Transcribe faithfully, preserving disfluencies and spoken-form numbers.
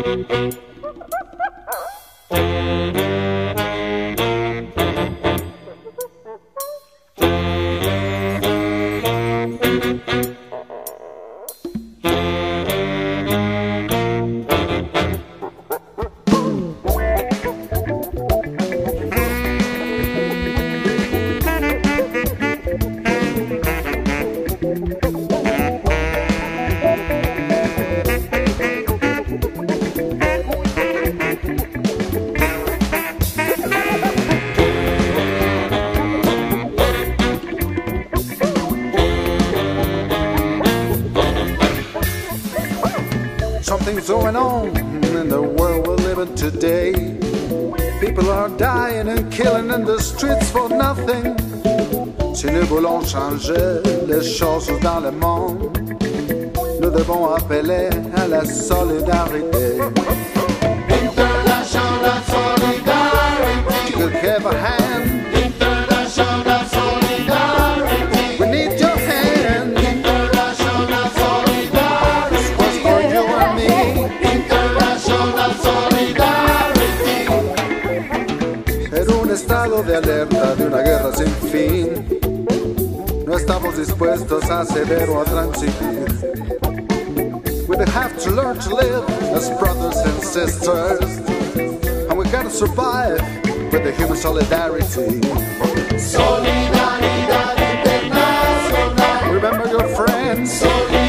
Something's going on in the world we're living today. People are dying and killing in the streets for nothing. Si nous voulons changer les choses dans le monde, nous devons appeler à la solidarité. International solidarity. You could have a hand. International solidarity. We need your hand. International solidarity. This was for you and me. International solidarity. En un estado de alerta de una guerra sin fin, no estamos dispuestos a ceder o a transigir. We have to learn to live as brothers and sisters, and we gotta survive with the human solidarity. Solidaridad internacional. Remember your friends. Solidaridad.